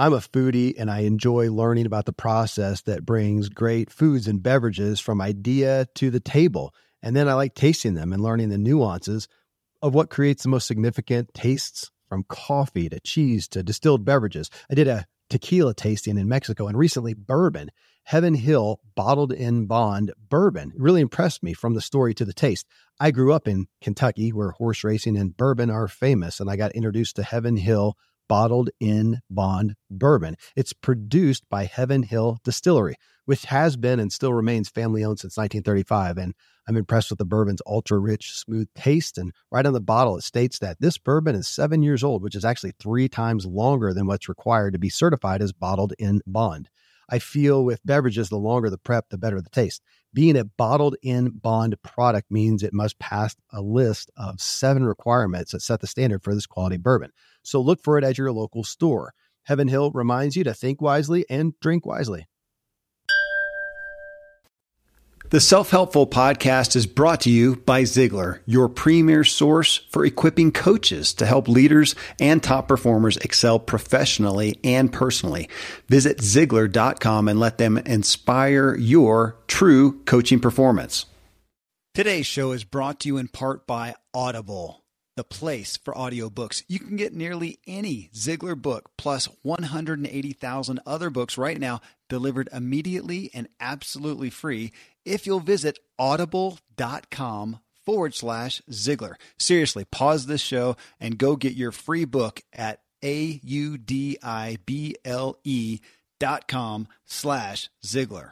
I'm a foodie and I enjoy learning about the process that brings great foods and beverages from idea to the table. And then I like tasting them and learning the nuances of what creates the most significant tastes, from coffee to cheese to distilled beverages. I did a tequila tasting in Mexico, and recently bourbon. Heaven Hill Bottled in Bond bourbon really impressed me from the story to the taste. I grew up in Kentucky, where horse racing and bourbon are famous, and I got introduced to Heaven Hill Bottled in Bond bourbon. It's produced by Heaven Hill Distillery, which has been and still remains family-owned since 1935. And I'm impressed with the bourbon's ultra-rich, smooth taste. And right on the bottle, it states that this bourbon is 7 years old, which is actually 3 times longer than what's required to be certified as bottled in bond. I feel with beverages, the longer the prep, the better the taste. Being a bottled in bond product means it must pass a list of 7 requirements that set the standard for this quality bourbon. So look for it at your local store. Heaven Hill reminds you to think wisely and drink wisely. The Self-Helpful Podcast is brought to you by Ziglar, your premier source for equipping coaches to help leaders and top performers excel professionally and personally. Visit Ziglar.com and let them inspire your true coaching performance. Today's show is brought to you in part by Audible, the place for audiobooks. You can get nearly any Ziglar book plus 180,000 other books right now delivered immediately and absolutely free if you'll visit audible.com/Ziglar. Seriously, pause this show and go get your free book at audible.com/Ziglar.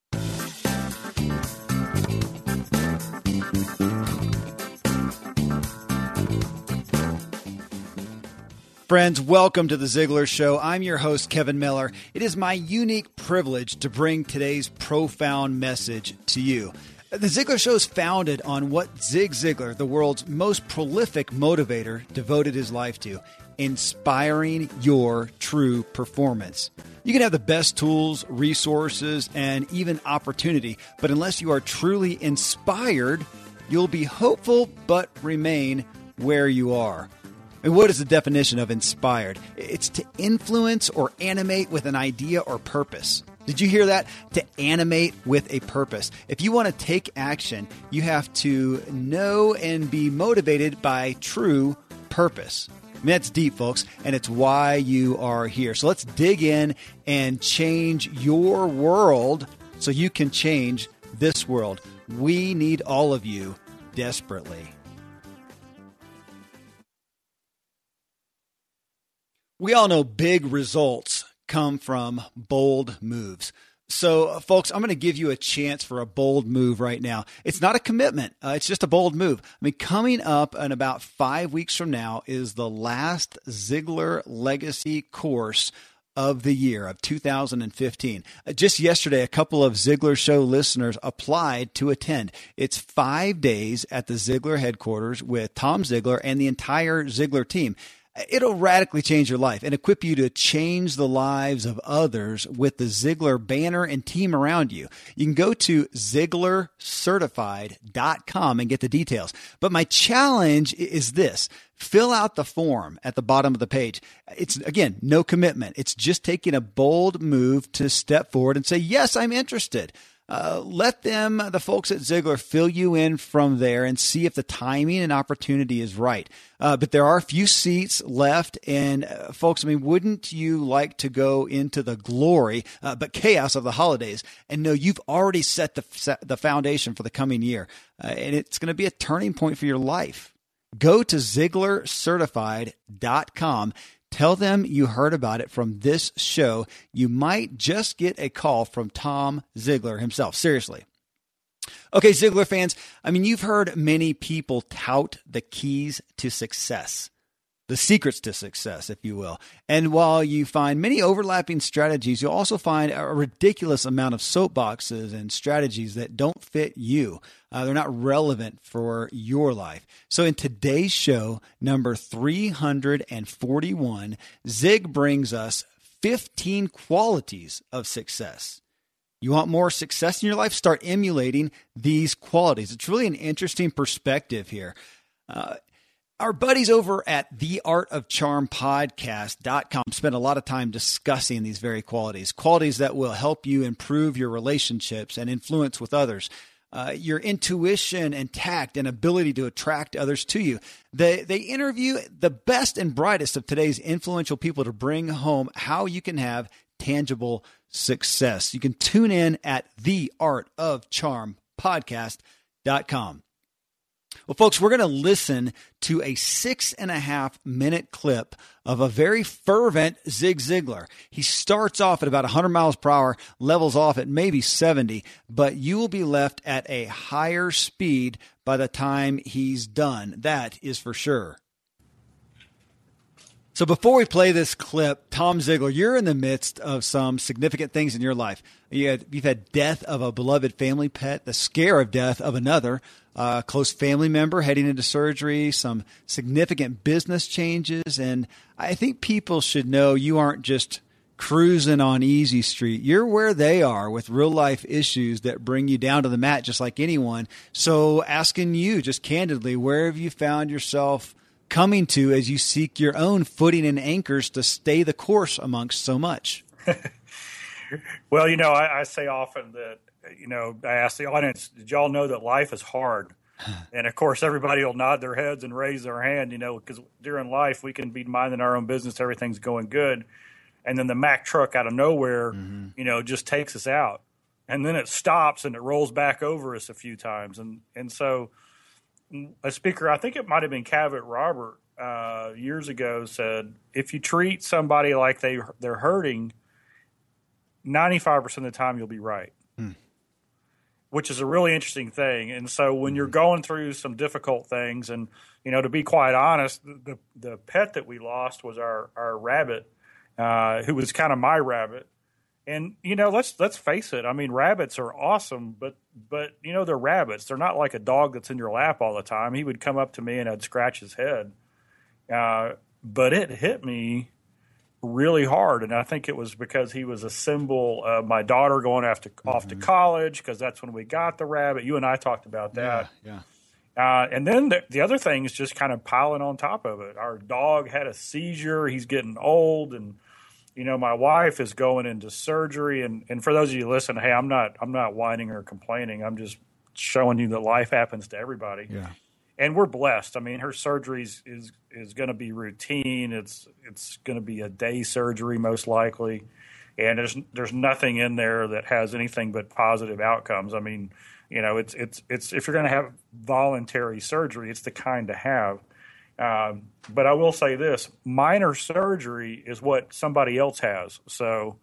Friends, welcome to The Ziglar Show. I'm your host, Kevin Miller. It is my unique privilege to bring today's profound message to you. The Ziglar Show is founded on what Zig Ziglar, the world's most prolific motivator, devoted his life to: inspiring your true performance. You can have the best tools, resources, and even opportunity, but unless you are truly inspired, you'll be hopeful but remain where you are. And what is the definition of inspired? It's to influence or animate with an idea or purpose. Did you hear that? To animate with a purpose. If you want to take action, you have to know and be motivated by true purpose. I mean, that's deep, folks, and it's why you are here. So let's dig in and change your world so you can change this world. We need all of you desperately. We all know big results come from bold moves. So, folks, I'm going to give you a chance for a bold move right now. It's not a commitment. It's just a bold move. I mean, coming up in about 5 weeks from now is the last Ziglar Legacy course of the year of 2015. Just yesterday, a couple of Ziglar Show listeners applied to attend. It's 5 days at the Ziglar headquarters with Tom Ziglar and the entire Ziglar team. It'll radically change your life and equip you to change the lives of others with the Ziglar banner and team around you. You can go to ZiglarCertified.com and get the details. But my challenge is this: fill out the form at the bottom of the page. It's, again, no commitment. It's just taking a bold move to step forward and say, yes, I'm interested. Let them, the folks at Ziglar, fill you in from there and see if the timing and opportunity is right. But there are a few seats left. And folks, I mean, wouldn't you like to go into the glory, but chaos of the holidays and know you've already set the foundation for the coming year? And it's going to be a turning point for your life. Go to ZiglarCertified.com. Tell them you heard about it from this show. You might just get a call from Tom Ziglar himself. Seriously. Okay, Ziglar fans, I mean, you've heard many people tout the keys to success, the secrets to success, if you will. And while you find many overlapping strategies, you'll also find a ridiculous amount of soapboxes and strategies that don't fit you. They're not relevant for your life. So in today's show, number 341, Zig brings us 15 qualities of success. You want more success in your life? Start emulating these qualities. It's really an interesting perspective here. Our buddies over at theartofcharmpodcast.com spend a lot of time discussing these very qualities that will help you improve your relationships and influence with others, your intuition and tact and ability to attract others to you. They interview the best and brightest of today's influential people to bring home how you can have tangible success. You can tune in at theartofcharmpodcast.com. Well, folks, we're going to listen to a 6.5-minute clip of a very fervent Zig Ziglar. He starts off at about 100 miles per hour, levels off at maybe 70, but you will be left at a higher speed by the time he's done. That is for sure. So before we play this clip, Tom Ziglar, you're in the midst of some significant things in your life. You've had death of a beloved family pet, the scare of death of another, close family member heading into surgery, some significant business changes. And I think people should know you aren't just cruising on easy street. You're where they are with real life issues that bring you down to the mat just like anyone. So asking you just candidly, where have you found yourself coming to as you seek your own footing and anchors to stay the course amongst so much? Well, I say often that, I ask the audience, did y'all know that life is hard? And of course, everybody will nod their heads and raise their hand, because during life we can be minding our own business. Everything's going good. And then the Mack truck out of nowhere, just takes us out. And then it stops and it rolls back over us a few times. And so a speaker, I think it might have been Cavett Robert, years ago said, if you treat somebody like they're hurting, 95% of the time you'll be right, which is a really interesting thing. And so when you're going through some difficult things, and, to be quite honest, the pet that we lost was our rabbit, who was kind of my rabbit. And, let's face it. I mean, rabbits are awesome, but they're rabbits. They're not like a dog that's in your lap all the time. He would come up to me and I'd scratch his head. But it hit me really hard. And I think it was because he was a symbol of my daughter going off to college, because that's when we got the rabbit. You and I talked about that. Yeah. And then the other thing is just kind of piling on top of it. Our dog had a seizure. He's getting old, and my wife is going into surgery. And for those of you who listen, hey, I'm not whining or complaining. I'm just showing you that life happens to everybody. Yeah. And we're blessed. I mean, her surgery is going to be routine. It's going to be a day surgery most likely, and there's nothing in there that has anything but positive outcomes. I mean, it's if you're going to have voluntary surgery, it's the kind to have. But I will say this: minor surgery is what somebody else has. So,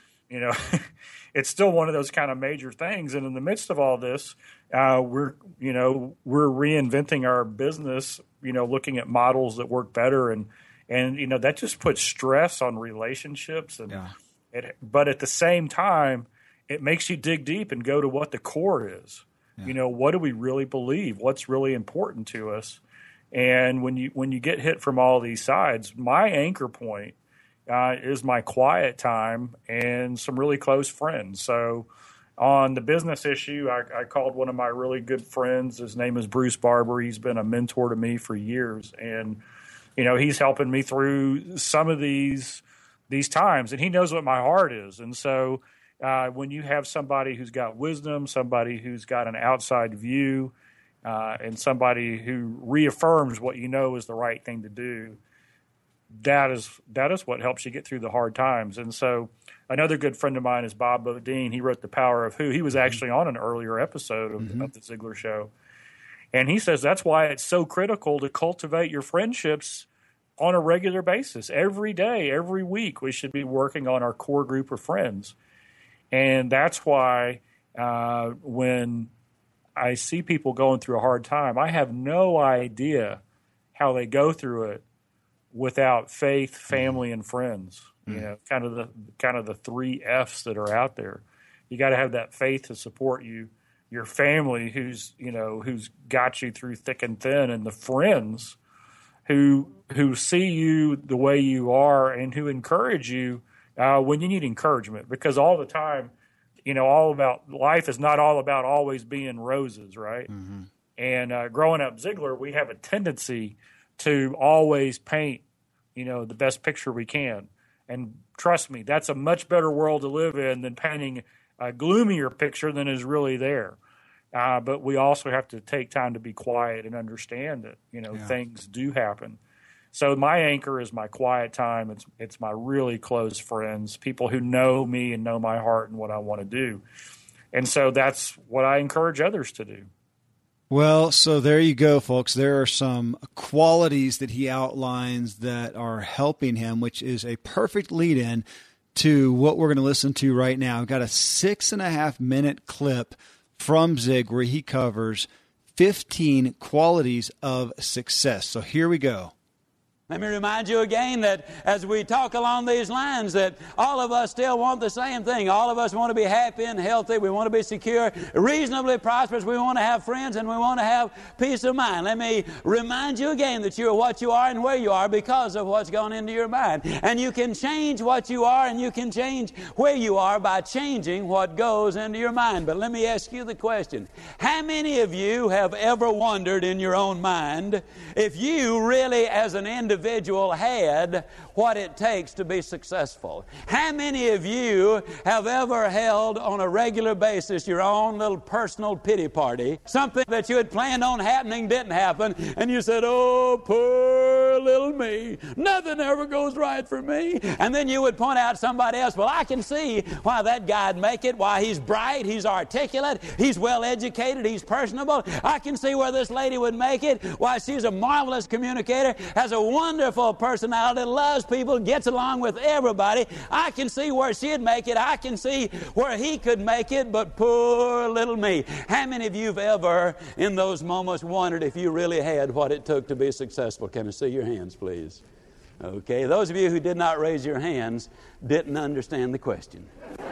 it's still one of those kind of major things. And in the midst of all this, we're reinventing our business, looking at models that work better. And that just puts stress on relationships. And but at the same time, it makes you dig deep and go to what the core is. Yeah. What do we really believe? What's really important to us? And when you get hit from all these sides, my anchor point is my quiet time and some really close friends. So on the business issue, I called one of my really good friends. His name is Bruce Barber. He's been a mentor to me for years. And, he's helping me through some of these times. And he knows what my heart is. And so when you have somebody who's got wisdom, somebody who's got an outside view, and somebody who reaffirms what is the right thing to do, that is what helps you get through the hard times. And so another good friend of mine is Bob Bodine. He wrote The Power of Who. He was actually on an earlier episode of the Ziglar Show. And he says that's why it's so critical to cultivate your friendships on a regular basis. Every day, every week, we should be working on our core group of friends. And that's why when I see people going through a hard time, I have no idea how they go through it without faith, family, and friends. Kind of the 3 F's that are out there. You got to have that faith to support you, your family who's got you through thick and thin, and the friends who see you the way you are and who encourage you when you need encouragement. Because all the time, all about life is not all about always being roses, right? And growing up Ziglar, we have a tendency to always paint, the best picture we can. And trust me, that's a much better world to live in than painting a gloomier picture than is really there. But we also have to take time to be quiet and understand that, things do happen. So my anchor is my quiet time. It's my really close friends, people who know me and know my heart and what I want to do. And so that's what I encourage others to do. Well, so there you go, folks. There are some qualities that he outlines that are helping him, which is a perfect lead-in to what we're going to listen to right now. I've got a 6.5-minute clip from Zig where he covers 15 qualities of success. So here we go. Let me remind you again that as we talk along these lines, that all of us still want the same thing. All of us want to be happy and healthy. We want to be secure, reasonably prosperous. We want to have friends and we want to have peace of mind. Let me remind you again that you're what you are and where you are because of what's gone into your mind. And you can change what you are and you can change where you are by changing what goes into your mind. But let me ask you the question. How many of you have ever wondered in your own mind if you really as an individual had what it takes to be successful? How many of you have ever held on a regular basis your own little personal pity party? Something that you had planned on happening didn't happen, and you said, "Oh, poor little me. Nothing ever goes right for me." And then you would point out somebody else, "Well, I can see why that guy'd make it, why he's bright, he's articulate, he's well educated, he's personable. I can see where this lady would make it, why she's a marvelous communicator, has a wonderful personality, loves people, gets along with everybody. I can see where she'd make it. I can see where he could make it, but poor little me." How many of you have ever in those moments wondered if you really had what it took to be successful? Can I see your hands, please? Okay, those of you who did not raise your hands didn't understand the question.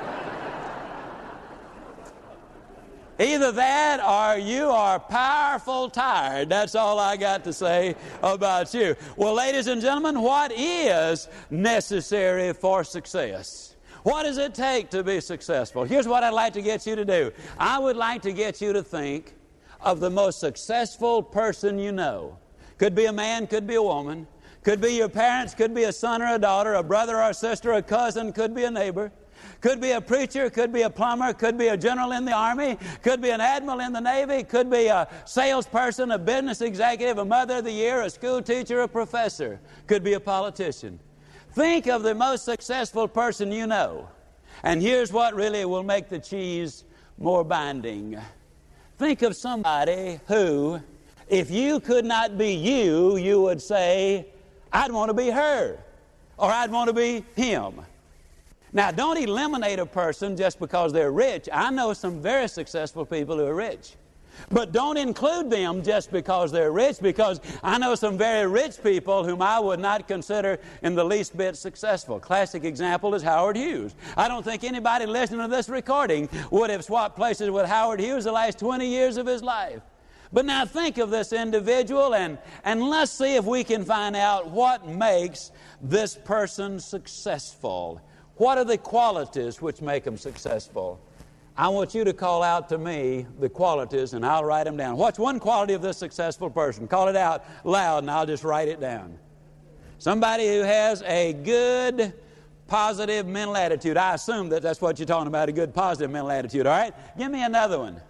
Either that or you are powerful tired. That's all I got to say about you. Well, ladies and gentlemen, what is necessary for success? What does it take to be successful? Here's what I'd like to get you to do. I would like to get you to think of the most successful person you know. Could be a man, could be a woman. Could be your parents, could be a son or a daughter, a brother or a sister, a cousin, could be a neighbor. Could be a preacher, could be a plumber, could be a general in the Army, could be an admiral in the Navy, could be a salesperson, a business executive, a mother of the year, a school teacher, a professor, could be a politician. Think of the most successful person you know. And here's what really will make the cheese more binding. Think of somebody who, if you could not be you, you would say, "I'd want to be her," or "I'd want to be him." Now, don't eliminate a person just because they're rich. I know some very successful people who are rich. But don't include them just because they're rich, because I know some very rich people whom I would not consider in the least bit successful. Classic example is Howard Hughes. I don't think anybody listening to this recording would have swapped places with Howard Hughes the last 20 years of his life. But now think of this individual and let's see if we can find out what makes this person successful. What are the qualities which make them successful? I want you to call out to me the qualities, and I'll write them down. What's one quality of this successful person? Call it out loud, and I'll just write it down. Somebody who has a good, positive mental attitude. I assume that that's what you're talking about, a good, positive mental attitude. All right? Give me another one.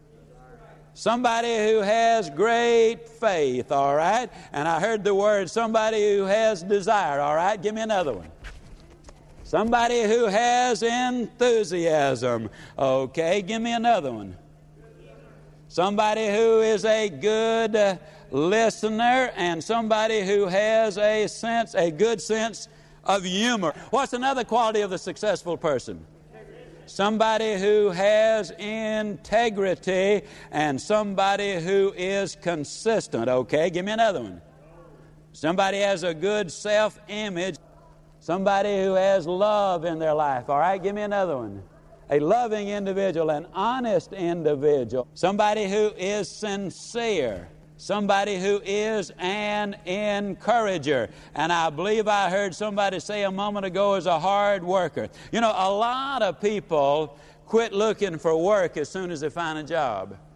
Somebody who has great faith. All right? And I heard the word somebody who has desire. All right? Give me another one. Somebody who has enthusiasm. Okay, give me another one. Somebody who is a good listener, and somebody who has a good sense of humor. What's another quality of the successful person? Somebody who has integrity, and somebody who is consistent. Okay, give me another one. Somebody has a good self-image. Somebody who has love in their life. All right, give me another one. A loving individual, an honest individual. Somebody who is sincere. Somebody who is an encourager. And I believe I heard somebody say a moment ago is a hard worker. You know, a lot of people quit looking for work as soon as they find a job.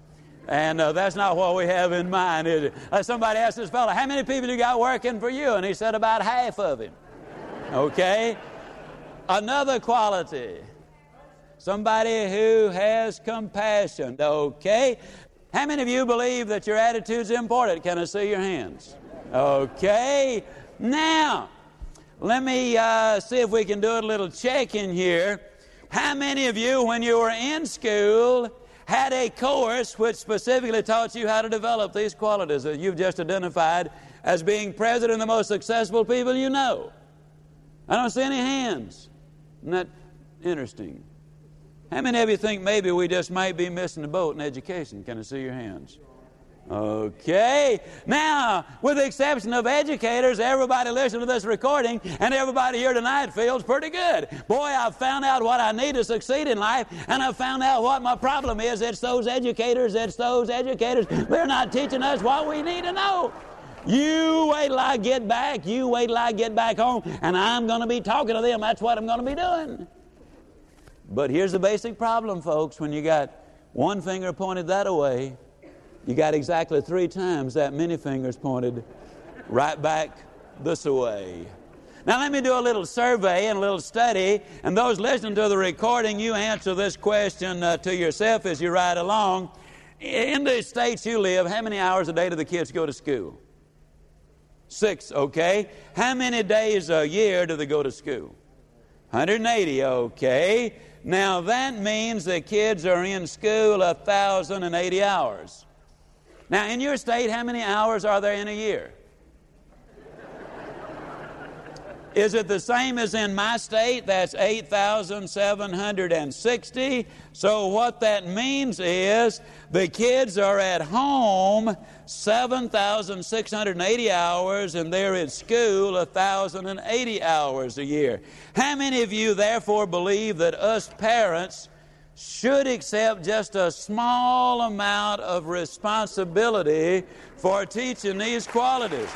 And that's not what we have in mind, is it? Somebody asked this fellow, how many people you got working for you? And he said about half of him. Okay? Another quality, somebody who has compassion. Okay? How many of you believe that your attitude's important? Can I see your hands? Okay. Now, let me see if we can do a little check-in here. How many of you, when you were in school, had a course which specifically taught you how to develop these qualities that you've just identified as being present in the most successful people you know? I don't see any hands. Isn't that interesting? How many of you think maybe we just might be missing the boat in education? Can I see your hands? Okay. Now, with the exception of educators, everybody listening to this recording and everybody here tonight feels pretty good. Boy, I've found out what I need to succeed in life, and I've found out what my problem is. It's those educators. They're not teaching us what we need to know. You wait till I get back. You wait till I get back home, and I'm going to be talking to them. That's what I'm going to be doing. But here's the basic problem, folks. When you got one finger pointed that way, you got exactly 3 times that many fingers pointed right back this way. Now let me do a little survey and a little study, and those listening to the recording, you answer this question to yourself as you ride along. In the states you live, how many hours a day do the kids go to school? 6, okay. How many days a year do they go to school? 180, okay. Now that means the kids are in school 1,080 hours. Now, in your state, how many hours are there in a year? Is it the same as in my state? That's 8,760. So what that means is the kids are at home 7,680 hours, and they're in school 1,080 hours a year. How many of you, therefore, believe that us parents should accept just a small amount of responsibility for teaching these qualities?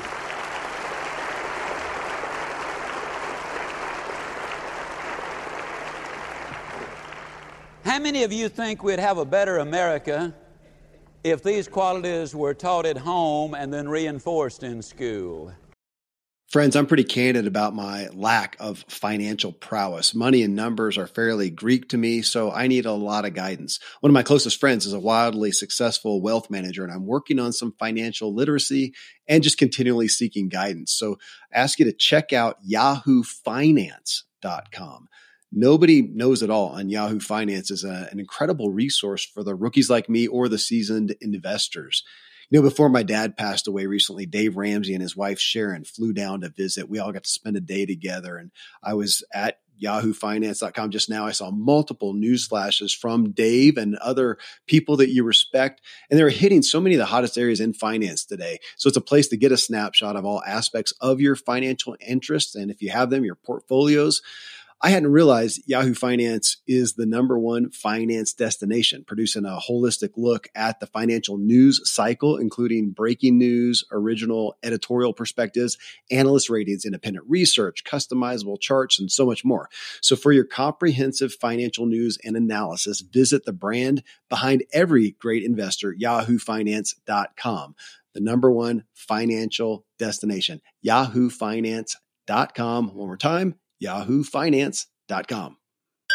How many of you think we'd have a better America if these qualities were taught at home and then reinforced in school? Friends, I'm pretty candid about my lack of financial prowess. Money and numbers are fairly Greek to me, so I need a lot of guidance. One of my closest friends is a wildly successful wealth manager, and I'm working on some financial literacy and just continually seeking guidance. So I ask you to check out yahoofinance.com. Nobody knows it all, and Yahoo Finance is an incredible resource for the rookies like me or the seasoned investors. You know, before my dad passed away recently, Dave Ramsey and his wife Sharon flew down to visit. We all got to spend a day together, and I was at yahoofinance.com just now. I saw multiple news flashes from Dave and other people that you respect, and they're hitting so many of the hottest areas in finance today. So it's a place to get a snapshot of all aspects of your financial interests, and if you have them, your portfolios. I hadn't realized Yahoo Finance is the #1 finance destination, producing a holistic look at the financial news cycle, including breaking news, original editorial perspectives, analyst ratings, independent research, customizable charts, and so much more. So for your comprehensive financial news and analysis, visit the brand behind every great investor, yahoofinance.com, the #1 financial destination, yahoofinance.com. One more time, yahoofinance.com.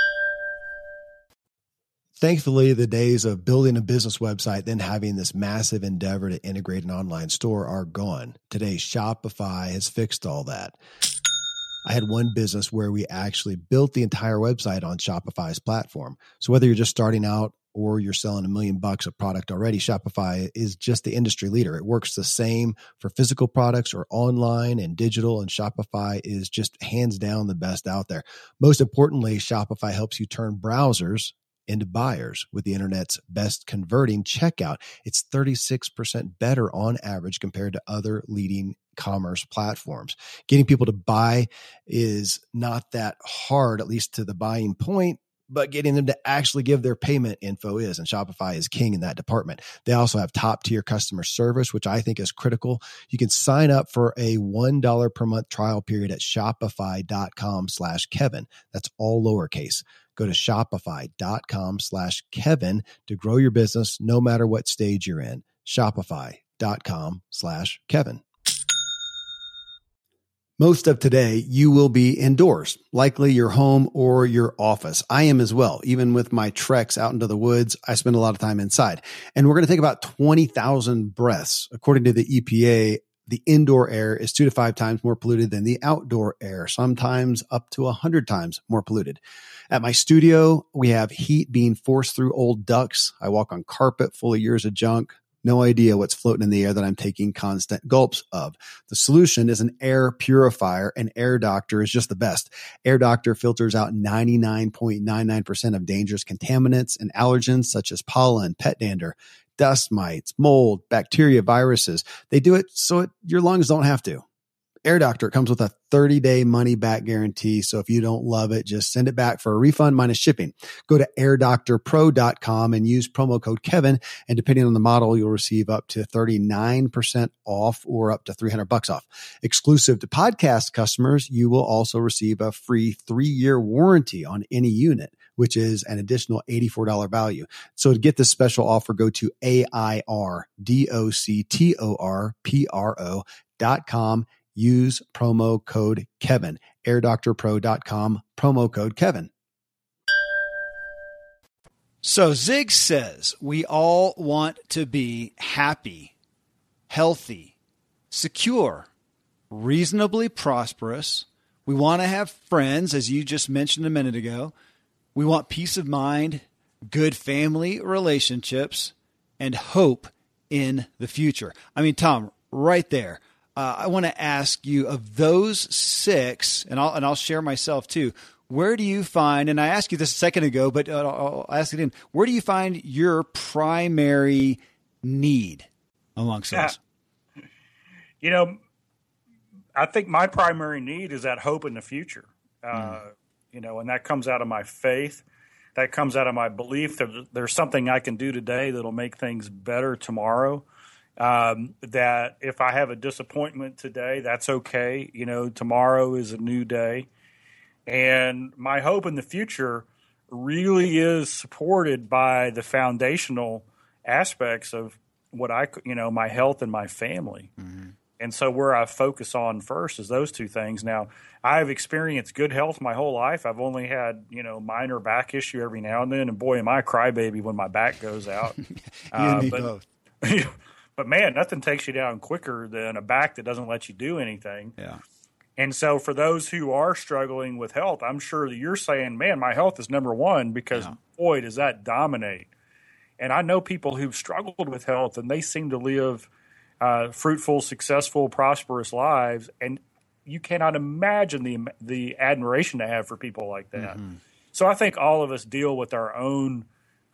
Thankfully, the days of building a business website, then having this massive endeavor to integrate an online store are gone. Today, Shopify has fixed all that. I had one business where we actually built the entire website on Shopify's platform. So whether you're just starting out or you're selling $1 million of product already, Shopify is just the industry leader. It works the same for physical products or online and digital, and Shopify is just hands down the best out there. Most importantly, Shopify helps you turn browsers into buyers with the internet's best converting checkout. It's 36% better on average compared to other leading commerce platforms. Getting people to buy is not that hard, at least to the buying point, but getting them to actually give their payment info is, and Shopify is king in that department. They also have top-tier customer service, which I think is critical. You can sign up for a $1 per month trial period at shopify.com/Kevin. That's all lowercase. Go to shopify.com/Kevin to grow your business no matter what stage you're in. Shopify.com/Kevin. Most of today, you will be indoors, likely your home or your office. I am as well. Even with my treks out into the woods, I spend a lot of time inside. And we're going to take about 20,000 breaths. According to the EPA, the indoor air is 2 to 5 times more polluted than the outdoor air, sometimes up to 100 times more polluted. At my studio, we have heat being forced through old ducts. I walk on carpet full of years of junk. No idea what's floating in the air that I'm taking constant gulps of. The solution is an air purifier, and Air Doctor is just the best. Air Doctor filters out 99.99% of dangerous contaminants and allergens such as pollen, pet dander, dust mites, mold, bacteria, viruses. They do it so your lungs don't have to. Air Doctor comes with a 30-day money-back guarantee, so if you don't love it, just send it back for a refund minus shipping. Go to airdoctorpro.com and use promo code Kevin, and depending on the model, you'll receive up to 39% off or up to $300 off. Exclusive to podcast customers, you will also receive a free 3-year warranty on any unit, which is an additional $84 value. So to get this special offer, go to airdoctorpro.com. Use promo code Kevin. airdoctorpro.com, promo code Kevin. So Zig says we all want to be happy, healthy, secure, reasonably prosperous. We want to have friends, as you just mentioned a minute ago. We want peace of mind, good family relationships, and hope in the future. I mean, Tom, right there. I want to ask you, of those 6, and I'll share myself too, where do you find, and I asked you this a second ago, but I'll ask it again, where do you find your primary need amongst us? You know, I think my primary need is that hope in the future. You know, and that comes out of my faith. That comes out of my belief that there's something I can do today that'll make things better tomorrow. That if I have a disappointment today, that's okay. You know, tomorrow is a new day. And my hope in the future really is supported by the foundational aspects of what my health and my family. Mm-hmm. And so where I focus on first is those two things. Now, I've experienced good health my whole life. I've only had, minor back issue every now and then. And boy, am I a crybaby when my back goes out. You and me both. But man, nothing takes you down quicker than a back that doesn't let you do anything. Yeah. And so for those who are struggling with health, I'm sure that you're saying, man, my health is number one because boy, does that dominate. And I know people who've struggled with health and they seem to live fruitful, successful, prosperous lives. And you cannot imagine the admiration to have for people like that. Mm-hmm. So I think all of us deal with our own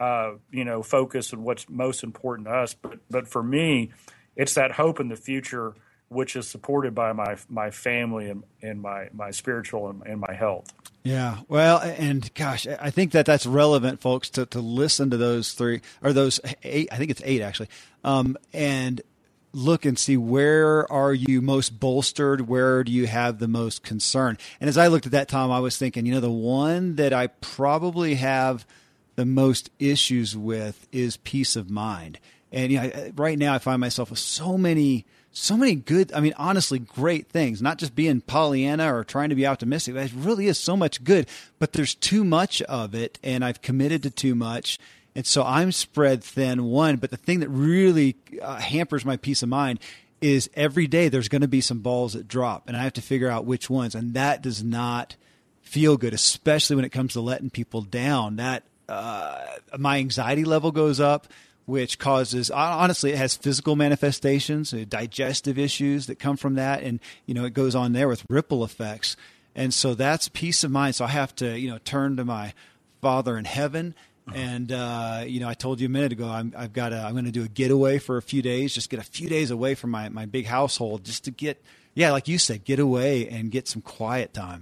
focus and what's most important to us. But for me, it's that hope in the future, which is supported by my family and my spiritual and my health. Yeah. Well, and gosh, I think that's relevant, folks, to listen to those 3 or those 8, I think it's 8 actually. And look and see, where are you most bolstered? Where do you have the most concern? And as I looked at that, Tom, I was thinking, the one that I probably have the most issues with is peace of mind. And right now I find myself with so many good, honestly, great things, not just being Pollyanna or trying to be optimistic. It really is so much good, but there's too much of it, and I've committed to too much. And so I'm spread thin, one. But the thing that really hampers my peace of mind is every day there's going to be some balls that drop, and I have to figure out which ones. And that does not feel good, especially when it comes to letting people down. That my anxiety level goes up, which causes, honestly, it has physical manifestations, digestive issues that come from that. And, it goes on there with ripple effects. And so that's peace of mind. So I have to, turn to my Father in heaven. And, I told you a minute ago, I'm going to do a getaway for a few days, just get a few days away from my big household, just to get, like you said, get away and get some quiet time.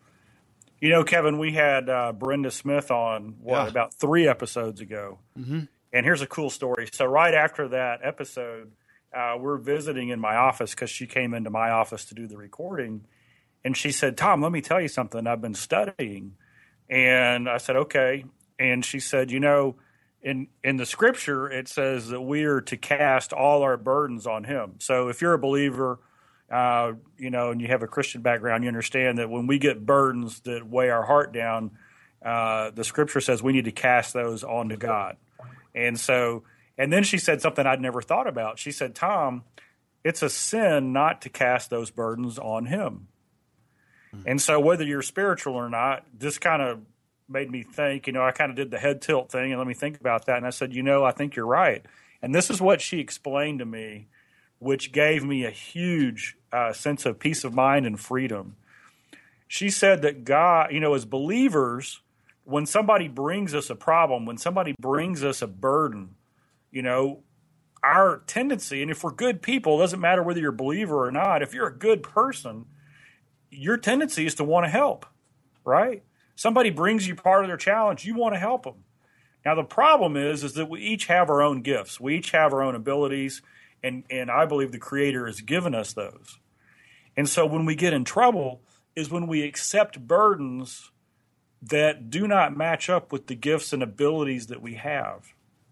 Kevin, we had Brenda Smith on, about 3 episodes ago. Mm-hmm. And here's a cool story. So right after that episode, we're visiting in my office because she came into my office to do the recording. And she said, Tom, let me tell you something I've been studying. And I said, okay. And she said, you know, in the scripture, it says that we are to cast all our burdens on him. So if you're a believer, you know, and you have a Christian background, you understand that when we get burdens that weigh our heart down, the scripture says we need to cast those onto God. And so, and then she said something I'd never thought about. She said, Tom, it's a sin not to cast those burdens on him. And so whether you're spiritual or not, this kind of made me think, you know, I kind of did the head tilt thing and let me think about that. And I said, you know, I think you're right. And this is what she explained to me, which gave me a huge sense of peace of mind and freedom. She said that God, you know, as believers, when somebody brings us a problem, when somebody brings us a burden, you know, our tendency, and if we're good people, it doesn't matter whether you're a believer or not, if you're a good person, your tendency is to want to help, right? Somebody brings you part of their challenge, you want to help them. Now, the problem is that we each have our own gifts. We each have our own abilities, and I believe the Creator has given us those. And so when we get in trouble is when we accept burdens that do not match up with the gifts and abilities that we have,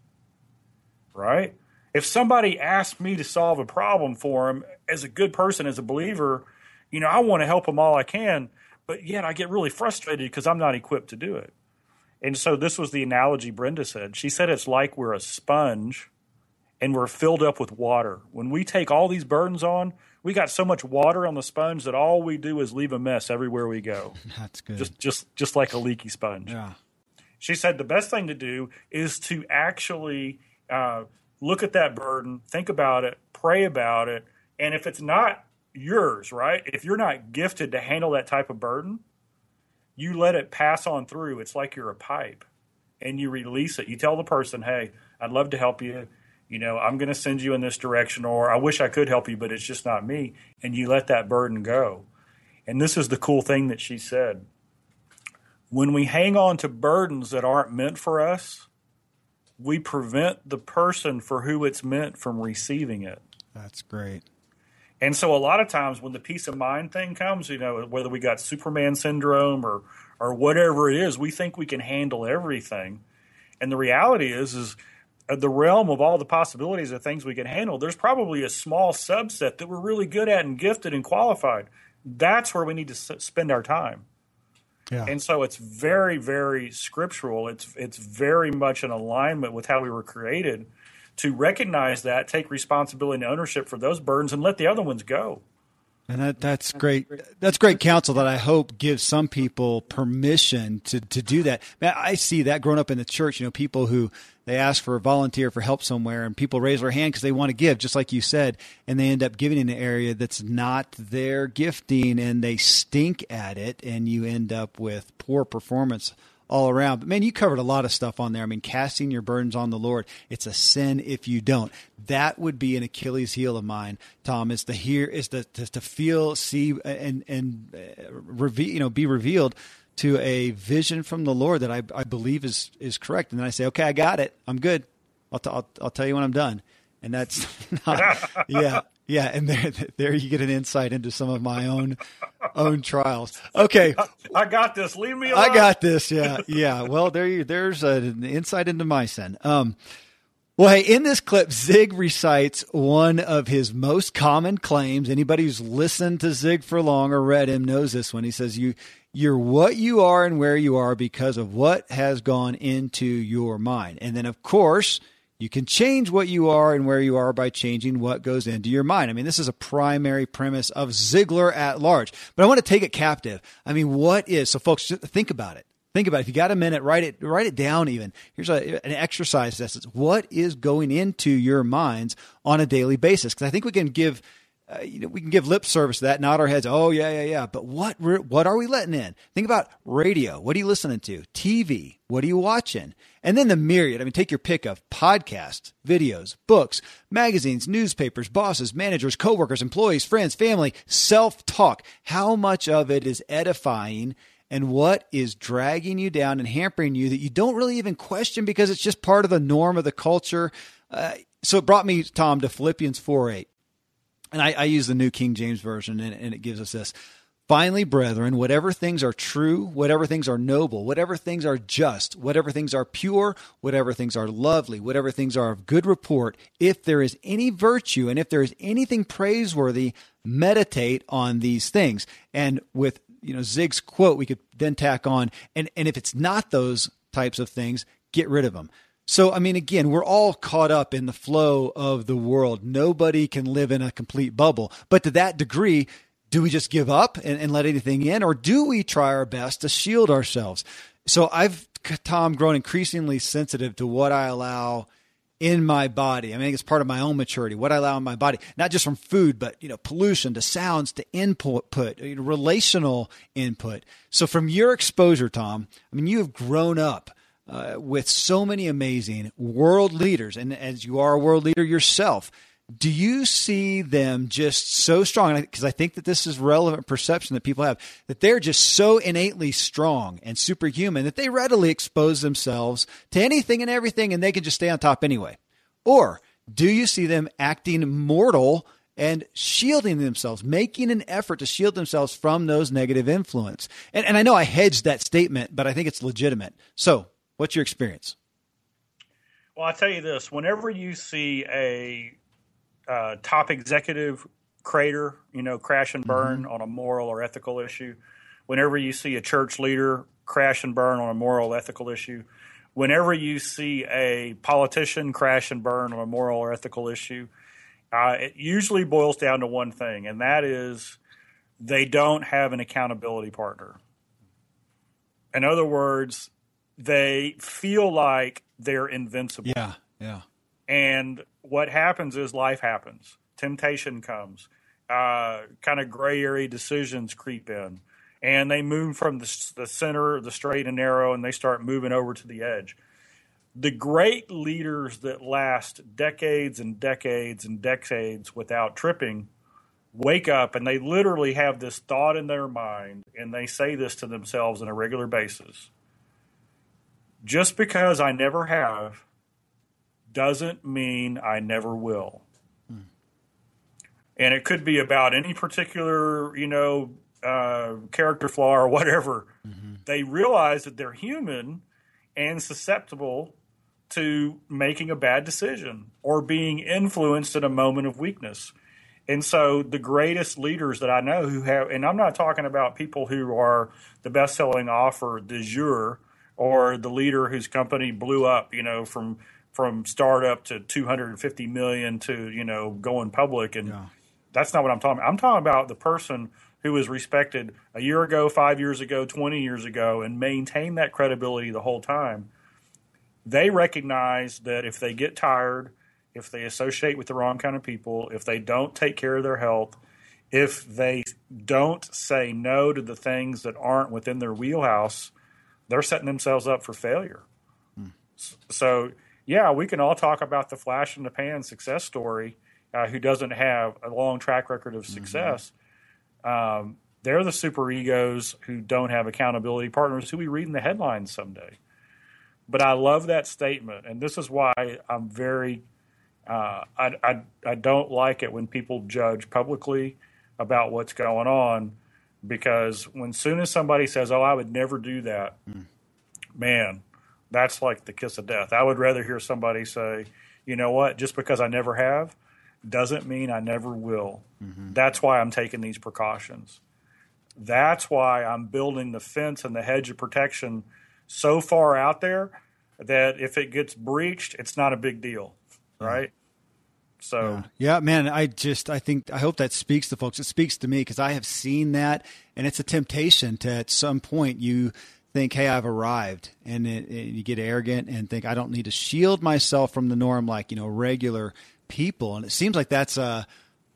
right? If somebody asks me to solve a problem for them, as a good person, as a believer, you know, I want to help them all I can, but yet I get really frustrated because I'm not equipped to do it. And so this was the analogy Brenda said. She said it's like we're a sponge and we're filled up with water. When we take all these burdens on, we got so much water on the sponge that all we do is leave a mess everywhere we go. That's good. Just like a leaky sponge. Yeah. She said the best thing to do is to actually look at that burden, think about it, pray about it, and if it's not yours, right? If you're not gifted to handle that type of burden, you let it pass on through. It's like you're a pipe, and you release it. You tell the person, hey, I'd love to help you. You know, I'm going to send you in this direction, or I wish I could help you, but it's just not me. And you let that burden go. And this is the cool thing that she said. When we hang on to burdens that aren't meant for us, we prevent the person for who it's meant from receiving it. That's great. And so a lot of times when the peace of mind thing comes, you know, whether we got Superman syndrome or whatever it is, we think we can handle everything. And the reality is the realm of all the possibilities of things we can handle, there's probably a small subset that we're really good at and gifted and qualified. That's where we need to spend our time. Yeah. And so it's very, very scriptural. It's very much in alignment with how we were created to recognize that, take responsibility and ownership for those burdens, and let the other ones go. And that's great. That's great counsel that I hope gives some people permission to do that. Man, I see that growing up in the church, you know, people who they ask for a volunteer for help somewhere and people raise their hand because they want to give, just like you said, and they end up giving in an area that's not their gifting and they stink at it, and you end up with poor performance all around. But man, you covered a lot of stuff on there. I mean, casting your burdens on the Lord, it's a sin if you don't. That would be an Achilles heel of mine, Tom, is to hear, is to feel, see, and be revealed to a vision from the Lord that I believe is correct. And then I say, okay, I got it. I'm good. I'll tell you when I'm done. And that's not, yeah. And there you get an insight into some of my own trials. Okay. I got this. Leave me alone. I got this. Yeah. Well, there's an insight into my sin. Well, hey, in this clip, Zig recites one of his most common claims. Anybody who's listened to Zig for long or read him knows this one. He says, you're what you are and where you are because of what has gone into your mind. And then, of course, you can change what you are and where you are by changing what goes into your mind. I mean, this is a primary premise of Ziglar at large. But I want to take it captive. I mean, so folks, just think about it. Think about it. If you got a minute, write it down even. Here's an exercise that says, what is going into your minds on a daily basis? Because I think we can give lip service to that, nod our heads. Oh, yeah. But what are we letting in? Think about radio. What are you listening to? TV. What are you watching? And then the myriad. I mean, take your pick of podcasts, videos, books, magazines, newspapers, bosses, managers, coworkers, employees, friends, family, self-talk. How much of it is edifying and what is dragging you down and hampering you that you don't really even question because it's just part of the norm of the culture? So it brought me, Tom, to Philippians 4:8. And I use the New King James Version, and it gives us this. Finally, brethren, whatever things are true, whatever things are noble, whatever things are just, whatever things are pure, whatever things are lovely, whatever things are of good report, if there is any virtue and if there is anything praiseworthy, meditate on these things. And with Zig's quote, we could then tack on, and if it's not those types of things, get rid of them. So, I mean, again, we're all caught up in the flow of the world. Nobody can live in a complete bubble. But to that degree, do we just give up and let anything in, or do we try our best to shield ourselves? So I've, Tom, grown increasingly sensitive to what I allow in my body. I think it's part of my own maturity, what I allow in my body, not just from food, but, pollution, to sounds, to input, relational input. So from your exposure, Tom, you have grown up with so many amazing world leaders, and as you are a world leader yourself, do you see them just so strong? Because I think that this is relevant perception that people have, that they're just so innately strong and superhuman that they readily expose themselves to anything and everything, and they can just stay on top anyway. Or do you see them acting mortal and shielding themselves, making an effort to shield themselves from those negative influence? And I know I hedged that statement, but I think it's legitimate. So what's your experience? Well, I tell you this, whenever you see a top executive crater, crash and burn on a moral or ethical issue, whenever you see a church leader crash and burn on a moral, ethical issue, whenever you see a politician crash and burn on a moral or ethical issue, it usually boils down to one thing, and that is they don't have an accountability partner. In other words, they feel like they're invincible. Yeah. And what happens is life happens. Temptation comes. Kind of gray area decisions creep in. And they move from the center, the straight and narrow, and they start moving over to the edge. The great leaders that last decades and decades and decades without tripping wake up and they literally have this thought in their mind, and they say this to themselves on a regular basis. Just because I never have doesn't mean I never will. And it could be about any particular, character flaw or whatever. They realize that they're human and susceptible to making a bad decision or being influenced in a moment of weakness. And so the greatest leaders that I know who have, and I'm not talking about people who are the best-selling author du jour or the leader whose company blew up, from startup to 250 million to, going public. And that's not what I'm talking about. I'm talking about the person who was respected a year ago, 5 years ago, 20 years ago, and maintained that credibility the whole time. They recognize that if they get tired, if they associate with the wrong kind of people, if they don't take care of their health, if they don't say no to the things that aren't within their wheelhouse, they're setting themselves up for failure. So, yeah, we can all talk about the flash in the pan success story who doesn't have a long track record of success. They're the super egos who don't have accountability partners who we read in the headlines someday. But I love that statement, and this is why I'm very I don't like it when people judge publicly about what's going on, because soon as somebody says, "Oh, I would never do that," man, that's like the kiss of death. I would rather hear somebody say, "You know what? Just because I never have doesn't mean I never will." That's why I'm taking these precautions. That's why I'm building the fence and the hedge of protection so far out there that if it gets breached, it's not a big deal, right? So yeah, man, I hope that speaks to folks. It speaks to me because I have seen that, and it's a temptation to at some point you think, "Hey, I've arrived," and you get arrogant and think, "I don't need to shield myself from the norm like regular people." And it seems like that's a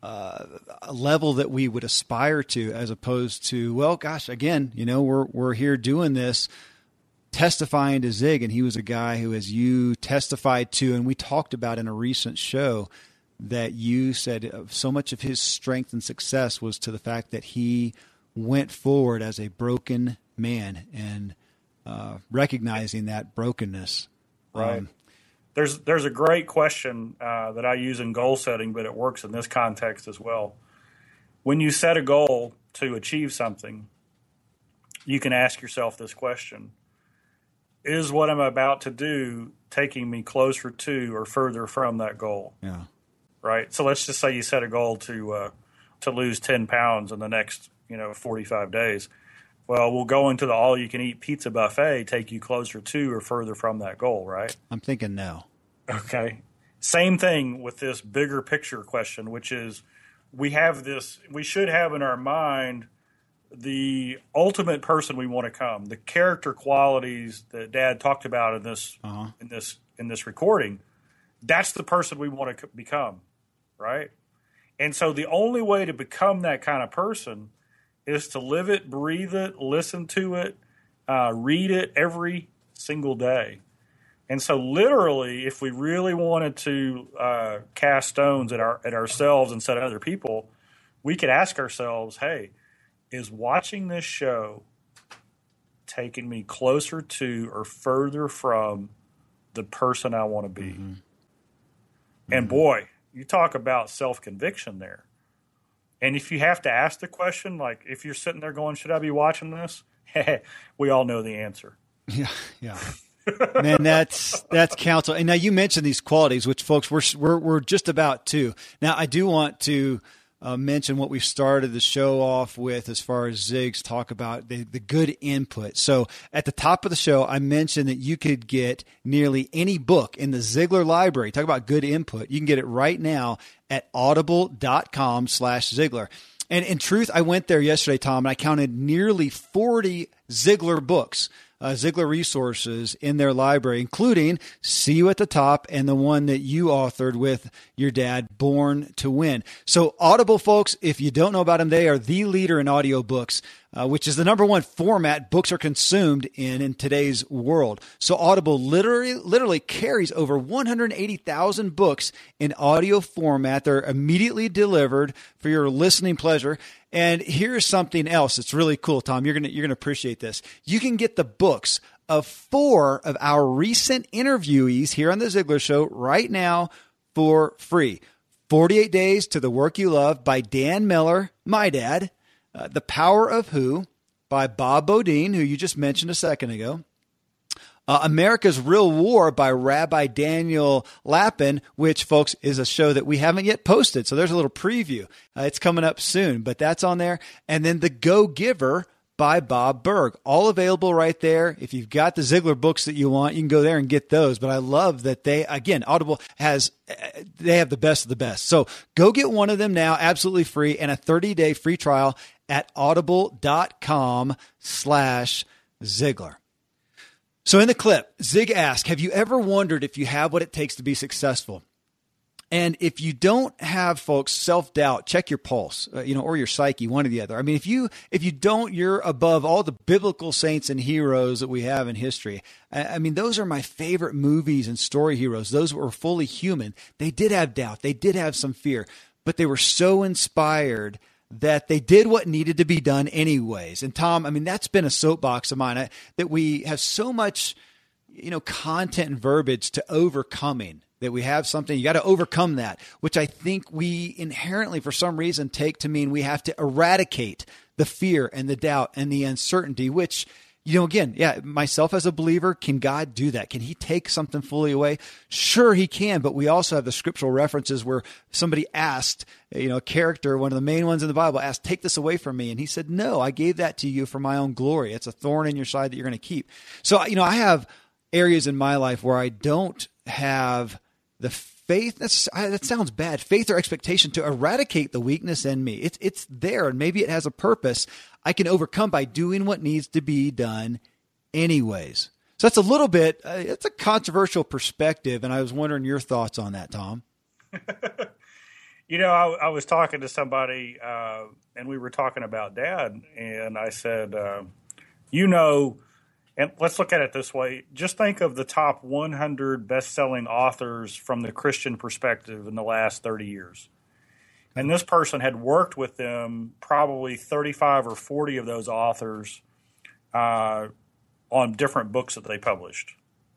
level that we would aspire to, as opposed to, well, gosh, again, we're here doing this, testifying to Zig, and he was a guy who, as you testified to, and we talked about in a recent show, that you said so much of his strength and success was to the fact that he went forward as a broken man and recognizing that brokenness. Right. There's a great question that I use in goal setting, but it works in this context as well. When you set a goal to achieve something, you can ask yourself this question: is what I'm about to do taking me closer to or further from that goal? Yeah. Right. So let's just say you set a goal to lose 10 pounds in the next 45 days. Well, will going to the all-you-can-eat pizza buffet take you closer to or further from that goal? Right. I'm thinking no. Okay. Same thing with this bigger picture question, which is we should have in our mind the ultimate person we want to become, the character qualities that Dad talked about in this recording. That's the person we want to become, right? And so the only way to become that kind of person is to live it, breathe it, listen to it, read it every single day. And so literally, if we really wanted to cast stones at ourselves instead of other people, we could ask ourselves, hey, is watching this show taking me closer to or further from the person I want to be? Mm-hmm. And boy, you talk about self-conviction there. And if you have to ask the question, like if you're sitting there going, should I be watching this? We all know the answer. Yeah, yeah. Man, that's counsel. And now you mentioned these qualities, which folks we're just about to. Now I do want to mention what we started the show off with as far as Zig's talk about the good input. So at the top of the show, I mentioned that you could get nearly any book in the Ziglar library. Talk about good input. You can get it right now at audible.com/Ziglar. And in truth, I went there yesterday, Tom, and I counted nearly 40 Ziglar books. Ziglar resources in their library, including See You at the Top and the one that you authored with your dad, Born to Win. So Audible, folks, if you don't know about them, they are the leader in audiobooks, which is the number one format books are consumed in today's world. So Audible literally carries over 180,000 books in audio format. They're immediately delivered for your listening pleasure. And here's something else that's really cool, Tom. You're gonna appreciate this. You can get the books of 4 of our recent interviewees here on the Ziglar Show right now for free. 48 Days to the Work You Love by Dan Miller, my dad. The Power of Who by Bob Bodine, who you just mentioned a second ago. America's Real War by Rabbi Daniel Lapin, which, folks, is a show that we haven't yet posted. So there's a little preview. It's coming up soon, but that's on there. And then The Go-Giver by Bob Berg. All available right there. If you've got the Ziglar books that you want, you can go there and get those. But I love that Audible they have the best of the best. So go get one of them now, absolutely free, and a 30-day free trial at audible.com/Ziglar. So in the clip, Zig asked, have you ever wondered if you have what it takes to be successful? And if you don't have, folks, self-doubt, check your pulse, or your psyche, one or the other. I mean, if you don't, you're above all the biblical saints and heroes that we have in history. I mean, those are my favorite movies and story heroes. Those were fully human. They did have doubt. They did have some fear, but they were so inspired that they did what needed to be done anyways. And Tom, I mean, that's been a soapbox of mine, that we have so much, content and verbiage to overcoming, that we have something, you got to overcome that, which I think we inherently, for some reason, take to mean we have to eradicate the fear and the doubt and the uncertainty, which, again, myself as a believer, can God do that? Can he take something fully away? Sure, he can, but we also have the scriptural references where somebody asked, a character, one of the main ones in the Bible, asked, take this away from me. And he said, no, I gave that to you for my own glory. It's a thorn in your side that you're going to keep. So, I have areas in my life where I don't have the faith, that sounds bad, faith or expectation to eradicate the weakness in me. It's there, and maybe it has a purpose I can overcome by doing what needs to be done anyways. So that's a little bit, it's a controversial perspective, and I was wondering your thoughts on that, Tom. I was talking to somebody, and we were talking about Dad, and I said, and let's look at it this way. Just think of the top 100 best-selling authors from the Christian perspective in the last 30 years. And this person had worked with them, probably 35 or 40 of those authors, on different books that they published.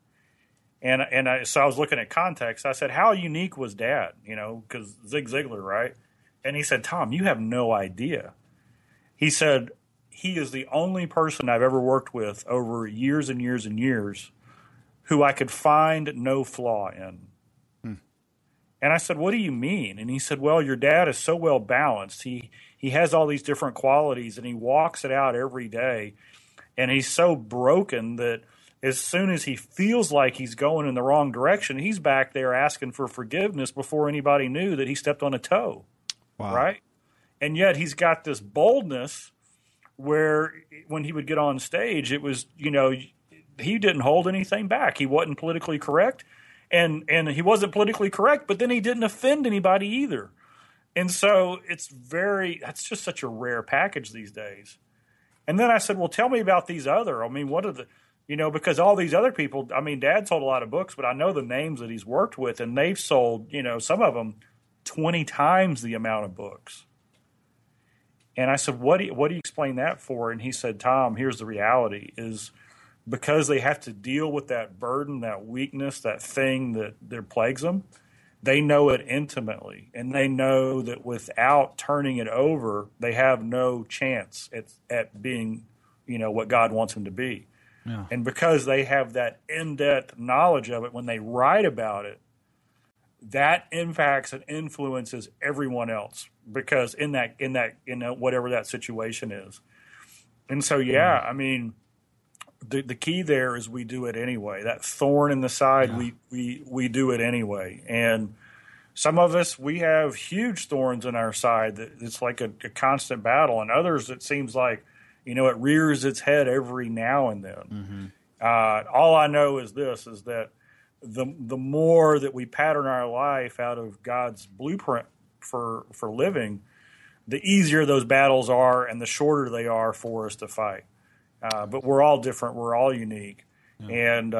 So I was looking at context. I said, how unique was Dad? Because Zig Ziglar, right? And he said, Tom, you have no idea. He said, he is the only person I've ever worked with over years and years and years who I could find no flaw in. And I said, what do you mean? And he said, well, your dad is so well balanced. He has all these different qualities, and he walks it out every day. And he's so broken that as soon as he feels like he's going in the wrong direction, he's back there asking for forgiveness before anybody knew that he stepped on a toe. Wow. Right? And yet he's got this boldness where when he would get on stage, it was, he didn't hold anything back. He wasn't politically correct. And he wasn't politically correct, but then he didn't offend anybody either. And so that's just such a rare package these days. And then I said, well, tell me about these other. I mean, what are the, because all these other people, I mean, Dad sold a lot of books, but I know the names that he's worked with, and they've sold, some of them 20 times the amount of books. And I said, what do you explain that for? And he said, Tom, here's the reality is, because they have to deal with that burden, that weakness, that thing that plagues them, they know it intimately. And they know that without turning it over, they have no chance at being, what God wants them to be. Yeah. And because they have that in-depth knowledge of it, when they write about it, that impacts and influences everyone else, because in whatever that situation is. And so, I mean, the key there is we do it anyway. That thorn in the side, we do it anyway. And some of us, we have huge thorns in our side that it's like a constant battle. And others, it seems like, it rears its head every now and then. Mm-hmm. All I know is this, is that the more that we pattern our life out of God's blueprint for living, the easier those battles are and the shorter they are for us to fight. But we're all different. We're all unique. Yeah. And,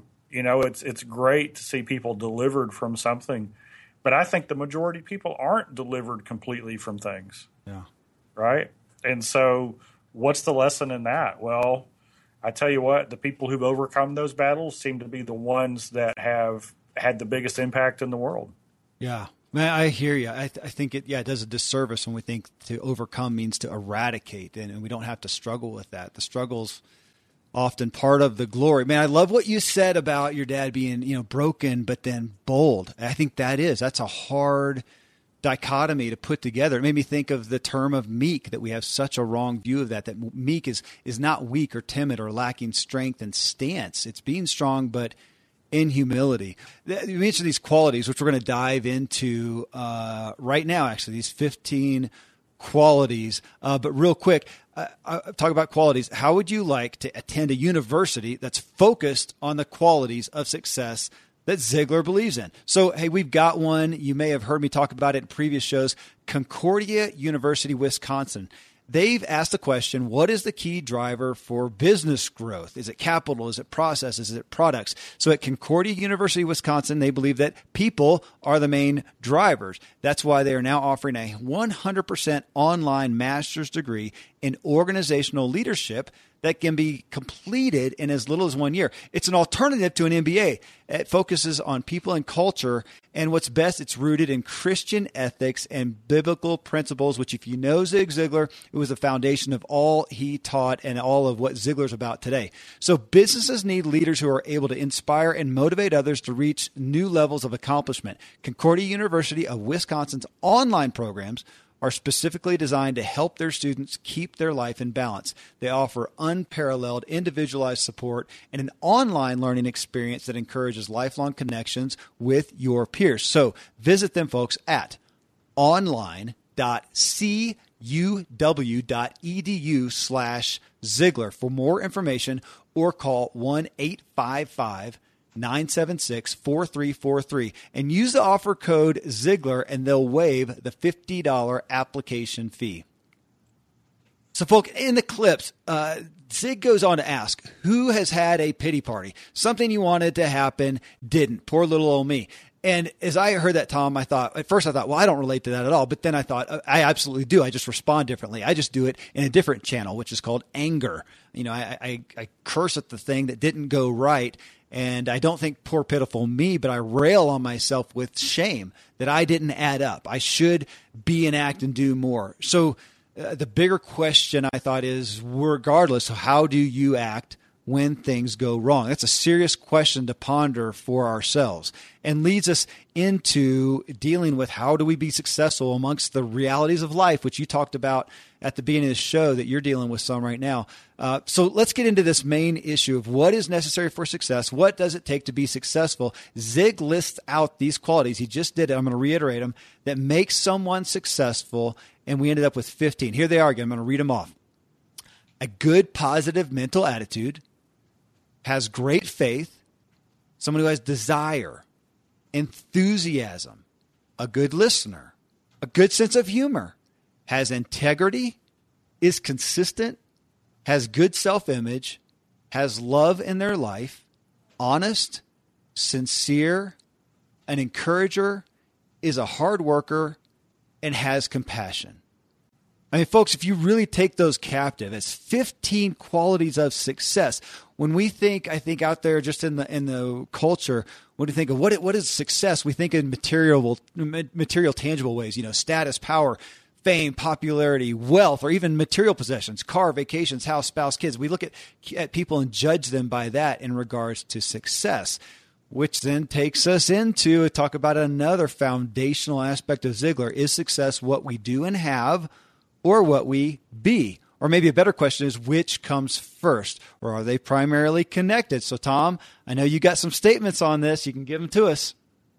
it's great to see people delivered from something. But I think the majority of people aren't delivered completely from things. Yeah. Right? And so what's the lesson in that? Well, I tell you what, the people who've overcome those battles seem to be the ones that have had the biggest impact in the world. Yeah. Man, I hear you. I think it does a disservice when we think to overcome means to eradicate, and we don't have to struggle with that. The struggle's often part of the glory. Man, I love what you said about your dad being, broken, but then bold. I think that's a hard dichotomy to put together. It made me think of the term of meek, that we have such a wrong view of that meek is not weak or timid or lacking strength and stance. It's being strong, but in humility. You mentioned these qualities, which we're going to dive into right now, actually, these 15 qualities. But real quick, talk about qualities. How would you like to attend a university that's focused on the qualities of success that Ziglar believes in? So, hey, we've got one. You may have heard me talk about it in previous shows. Concordia University, Wisconsin. They've asked the question, what is the key driver for business growth? Is it capital? Is it processes? Is it products? So at Concordia University, Wisconsin, they believe that people are the main drivers. That's why they are now offering a 100% online master's degree in organizational leadership that can be completed in as little as 1 year. It's an alternative to an MBA. It focuses on people and culture, and what's best, it's rooted in Christian ethics and biblical principles, which if you know Zig Ziglar, it was the foundation of all he taught and all of what Ziglar's about today. So businesses need leaders who are able to inspire and motivate others to reach new levels of accomplishment. Concordia University of Wisconsin's online programs are specifically designed to help their students keep their life in balance. They offer unparalleled individualized support and an online learning experience that encourages lifelong connections with your peers. So visit them, folks, at online.cuw.edu/Ziglar for more information, or call 1-855-976-4343 and use the offer code Ziglar, and they'll waive the $50 application fee. So, folks, in the clips, Zig goes on to ask, who has had a pity party? Something you wanted to happen, didn't. Poor little old me. And as I heard that, Tom, at first I thought, well, I don't relate to that at all. But then I thought, I absolutely do. I just respond differently. I just do it in a different channel, which is called anger. I curse at the thing that didn't go right. And I don't think poor, pitiful me, but I rail on myself with shame that I didn't add up. I should be and act and do more. So The bigger question, I thought, is regardless, how do you act when things go wrong? That's a serious question to ponder for ourselves and leads us into dealing with how do we be successful amongst the realities of life, which you talked about at the beginning of the show that you're dealing with some right now. So let's get into this main issue of what is necessary for success. What does it take to be successful? Zig lists out these qualities. He just did it. I'm going to reiterate them that make someone successful. And we ended up with 15. Here they are again. I'm going to read them off. A good positive mental attitude, has great faith, someone who has desire, enthusiasm, a good listener, a good sense of humor, has integrity, is consistent, has good self-image, has love in their life, honest, sincere, an encourager, is a hard worker, and has compassion. I mean, folks, if you really take those captive, it's 15 qualities of success. When we think, I think out there just in the culture, when we think of what is success, we think in material, tangible ways, status, power, fame, popularity, wealth, or even material possessions, car, vacations, house, spouse, kids. We look at people and judge them by that in regards to success, which then takes us into talk about another foundational aspect of Ziglar. Is success what we do and have, or what we be? Or maybe a better question is, which comes first? Or are they primarily connected? So, Tom, I know you got some statements on this. You can give them to us.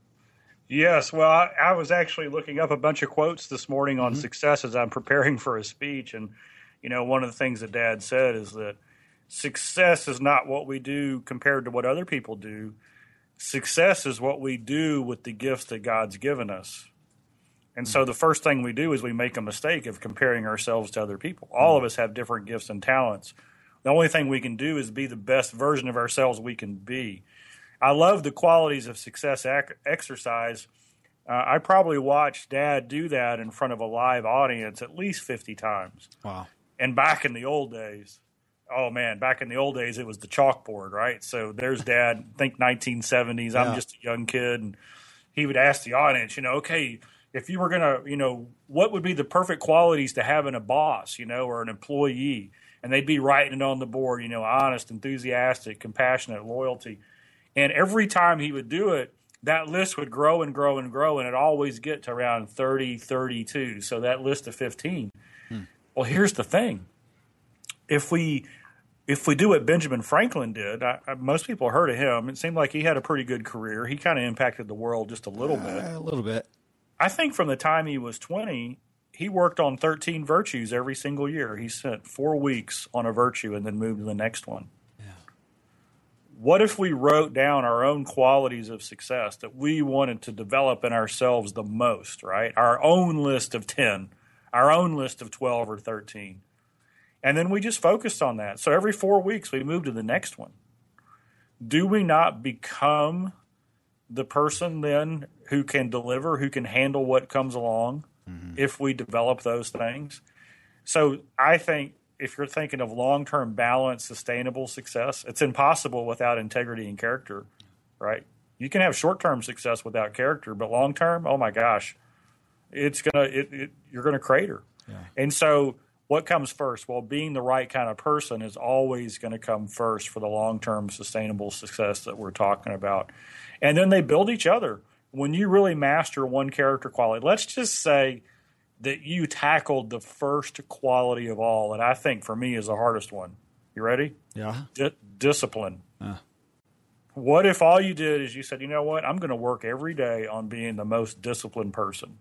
Yes. Well, I was actually looking up a bunch of quotes this morning on success as I'm preparing for a speech. And, one of the things that Dad said is that success is not what we do compared to what other people do. Success is what we do with the gifts that God's given us. And so the first thing we do is we make a mistake of comparing ourselves to other people. All of us have different gifts and talents. The only thing we can do is be the best version of ourselves we can be. I love the qualities of success exercise. I probably watched Dad do that in front of a live audience at least 50 times. Wow. And back in the old days, it was the chalkboard, right? So there's Dad, think 1970s. Yeah. I'm just a young kid. And he would ask the audience, okay, if you were going to, what would be the perfect qualities to have in a boss, or an employee? And they'd be writing it on the board, honest, enthusiastic, compassionate, loyalty. And every time he would do it, that list would grow and grow and grow, and it'd always get to around 30, 32. So that list of 15. Well, here's the thing. If we do what Benjamin Franklin did, most people heard of him. It seemed like he had a pretty good career. He kind of impacted the world just a little bit. A little bit. I think from the time he was 20, he worked on 13 virtues every single year. He spent 4 weeks on a virtue and then moved to the next one. Yeah. What if we wrote down our own qualities of success that we wanted to develop in ourselves the most, right? Our own list of 10, our own list of 12 or 13. And then we just focused on that. So every 4 weeks we move to the next one. Do we not become the person then who can deliver, who can handle what comes along if we develop those things? So I think if you're thinking of long-term balanced, sustainable success, it's impossible without integrity and character, right? You can have short-term success without character, but long-term, oh my gosh, you're going to crater. Yeah. And so what comes first? Well, being the right kind of person is always going to come first for the long-term sustainable success that we're talking about. And then they build each other. When you really master one character quality, let's just say that you tackled the first quality of all, and I think for me is the hardest one. You ready? Yeah. Discipline. What if all you did is you said, you know what, I'm going to work every day on being the most disciplined person?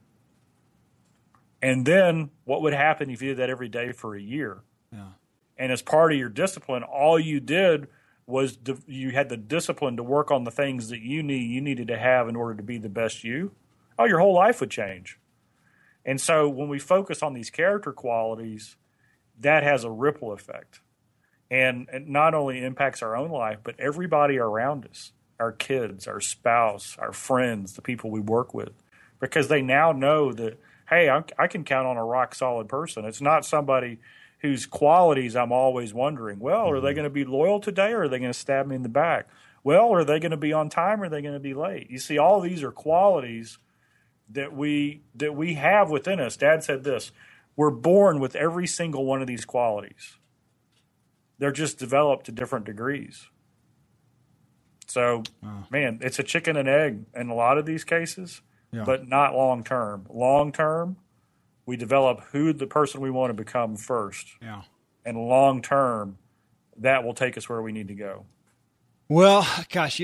And then what would happen if you did that every day for a year? Yeah. And as part of your discipline, all you did was you had the discipline to work on the things that you needed to have in order to be the best you. Oh, your whole life would change. And so when we focus on these character qualities, that has a ripple effect. And it not only impacts our own life, but everybody around us, our kids, our spouse, our friends, the people we work with, because they now know that, hey, I can count on a rock-solid person. It's not somebody whose qualities I'm always wondering, well, are they going to be loyal today, or are they going to stab me in the back? Well, are they going to be on time, or are they going to be late? You see, all these are qualities that we have within us. Dad said this, We're born with every single one of these qualities. They're just developed to different degrees. So, man, it's a chicken and egg in a lot of these cases, but not long term. Long term, we develop who the person we want to become first. Yeah. And long term, that will take us where we need to go. Well, gosh,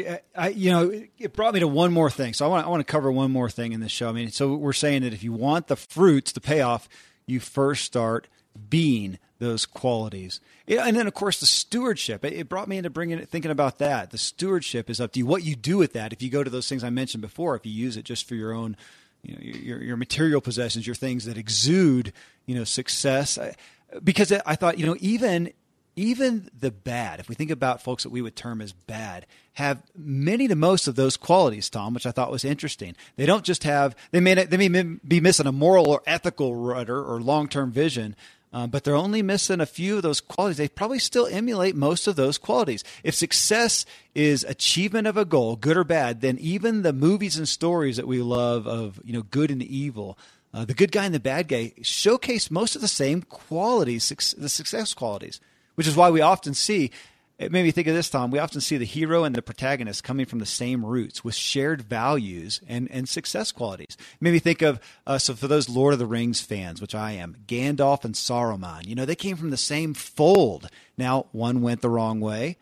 it brought me to one more thing. So I want to cover one more thing in this show. I mean, so we're saying that if you want the fruits, the payoff, you first start being those qualities. And then, of course, the stewardship. It brought me into thinking about that. The stewardship is up to you. What you do with that, if you go to those things I mentioned before, if you use it just for your own, your material possessions, your things that exude, success. Because I thought, even the bad, if we think about folks that we would term as bad, have many to most of those qualities, Tom, which I thought was interesting. They don't just have, they may be missing a moral or ethical rudder or long-term vision, but they're only missing a few of those qualities. They probably still emulate most of those qualities. If success is achievement of a goal, good or bad, then even the movies and stories that we love of, good and evil, the good guy and the bad guy showcase most of the same qualities, the success qualities, which is why we often see, it made me think of this, Tom, we often see the hero and the protagonist coming from the same roots with shared values and success qualities. It made me think of, so for those Lord of the Rings fans, which I am, Gandalf and Saruman, they came from the same fold. Now, one went the wrong way.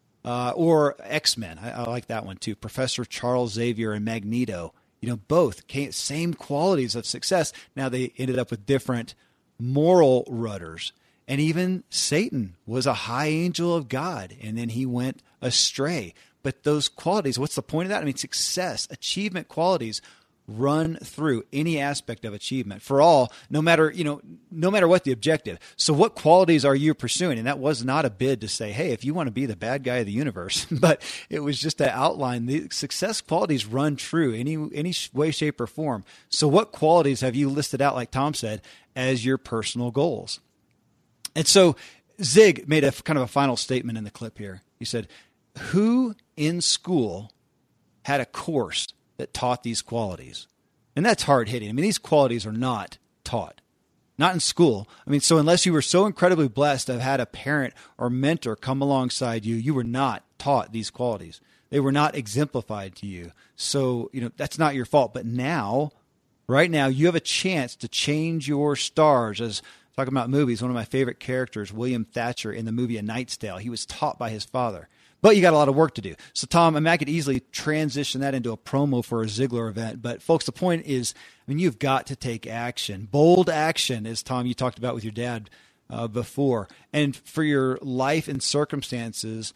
Or X-Men, I like that one too. Professor Charles Xavier and Magneto, both same qualities of success. Now they ended up with different moral rudders. And even Satan was a high angel of God, and then he went astray. But those qualities, what's the point of that? I mean, success, achievement qualities run through any aspect of achievement for all, no matter what the objective. So what qualities are you pursuing? And that was not a bid to say, hey, if you want to be the bad guy of the universe, but it was just to outline the success qualities run true any way, shape, or form. So what qualities have you listed out, like Tom said, as your personal goals? And so Zig made a kind of a final statement in the clip here. He said, who in school had a course that taught these qualities? And that's hard hitting. I mean, these qualities are not taught, not in school. I mean, so unless you were so incredibly blessed to have had a parent or mentor come alongside you, you were not taught these qualities. They were not exemplified to you. So, that's not your fault. But now, right now, you have a chance to change your stars. As talking about movies, one of my favorite characters, William Thatcher, in the movie A Knight's Tale, he was taught by his father. But you got a lot of work to do. So, Tom, I could easily transition that into a promo for a Ziglar event. But, folks, the point is, you've got to take action. Bold action, as, Tom, you talked about with your dad before. And for your life and circumstances,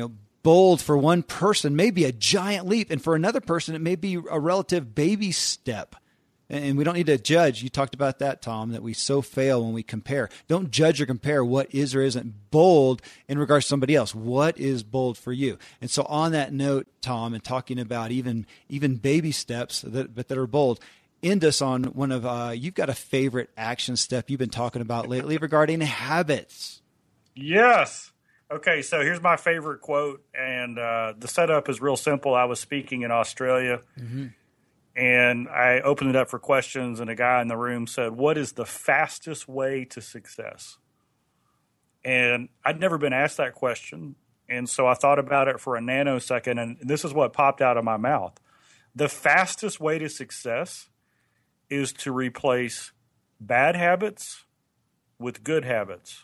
bold for one person may be a giant leap. And for another person, it may be a relative baby step. And we don't need to judge. You talked about that, Tom, that we so fail when we compare. Don't judge or compare what is or isn't bold in regards to somebody else. What is bold for you? And so on that note, Tom, and talking about even baby steps that are bold, end us on one of, you've got a favorite action step you've been talking about lately regarding habits. Yes. Okay, so here's my favorite quote. And the setup is real simple. I was speaking in Australia. Mm-hmm. And I opened it up for questions, and a guy in the room said, what is the fastest way to success? And I'd never been asked that question. And so I thought about it for a nanosecond, and this is what popped out of my mouth. The fastest way to success is to replace bad habits with good habits.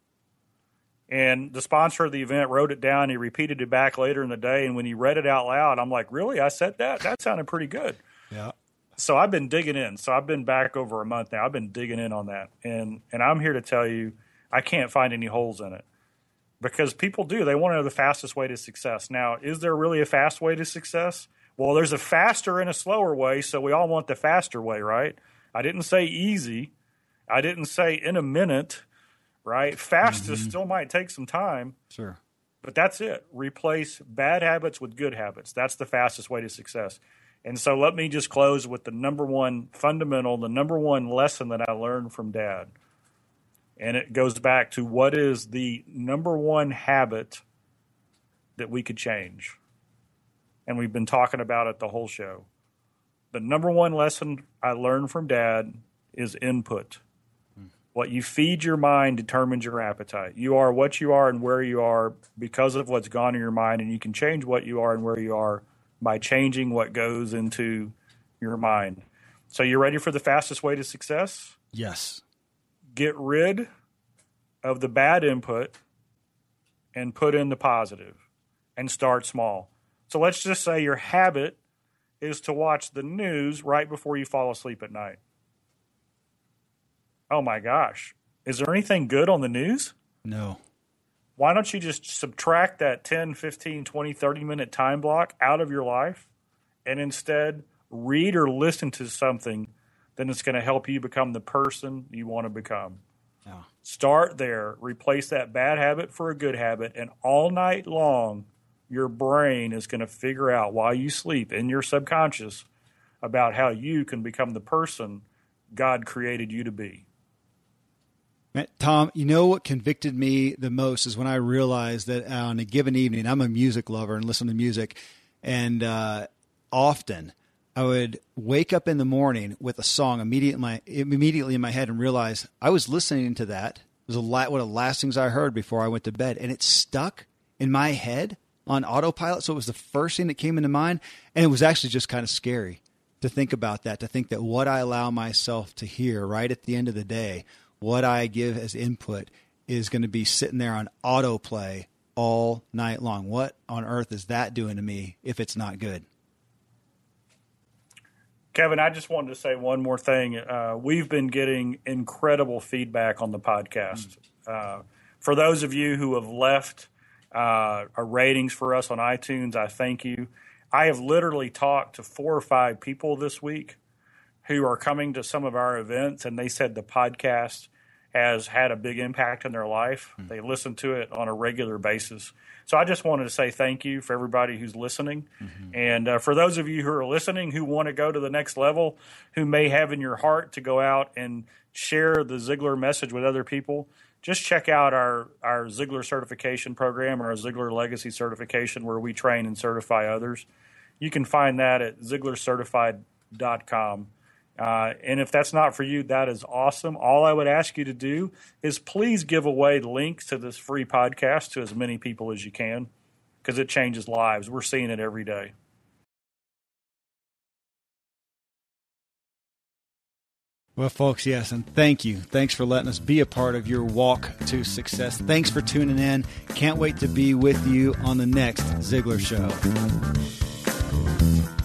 And the sponsor of the event wrote it down. He repeated it back later in the day. And when he read it out loud, I'm like, really? I said that? That sounded pretty good. Yeah. So I've been digging in. So I've been back over a month now. I've been digging in on that. And I'm here to tell you, I can't find any holes in it. Because people do. They want to know the fastest way to success. Now, is there really a fast way to success? Well, there's a faster and a slower way. So we all want the faster way, right? I didn't say easy. I didn't say in a minute. Right? Fastest still might take some time. Sure. But that's it. Replace bad habits with good habits. That's the fastest way to success. And so let me just close with the number one fundamental, the number one lesson that I learned from Dad. And it goes back to what is the number one habit that we could change. And we've been talking about it the whole show. The number one lesson I learned from Dad is input. What you feed your mind determines your appetite. You are what you are and where you are because of what's gone in your mind, and you can change what you are and where you are by changing what goes into your mind. So you ready for the fastest way to success? Yes. Get rid of the bad input and put in the positive, and start small. So let's just say your habit is to watch the news right before you fall asleep at night. Oh my gosh. Is there anything good on the news? No. Why don't you just subtract that 10, 15, 20, 30-minute time block out of your life and instead read or listen to something that is going to help you become the person you want to become? Yeah. Start there. Replace that bad habit for a good habit, and all night long, your brain is going to figure out while you sleep in your subconscious about how you can become the person God created you to be. Tom, you know what convicted me the most is when I realized that on a given evening, I'm a music lover and listen to music, and often I would wake up in the morning with a song immediately in my head and realize I was listening to that. It was one of the last things I heard before I went to bed, and it stuck in my head on autopilot. So it was the first thing that came into mind, and it was actually just kind of scary to think about that, to think that what I allow myself to hear right at the end of the day, what I give as input is going to be sitting there on autoplay all night long. What on earth is that doing to me if it's not good? Kevin, I just wanted to say one more thing. We've been getting incredible feedback on the podcast. For those of you who have left ratings for us on iTunes, I thank you. I have literally talked to 4 or 5 people this week who are coming to some of our events, and they said the podcast has had a big impact in their life. They listen to it on a regular basis. So I just wanted to say thank you for everybody who's listening. And for those of you who are listening who want to go to the next level, who may have in your heart to go out and share the Ziglar message with other people, just check out our Ziglar certification program, or our Ziglar Legacy certification, where we train and certify others. You can find that at ZiglarCertified.com. And if that's not for you, that is awesome. All I would ask you to do is please give away links to this free podcast to as many people as you can, because it changes lives. We're seeing it every day. Well, folks, yes, and thank you. Thanks for letting us be a part of your walk to success. Thanks for tuning in. Can't wait to be with you on the next Ziglar Show.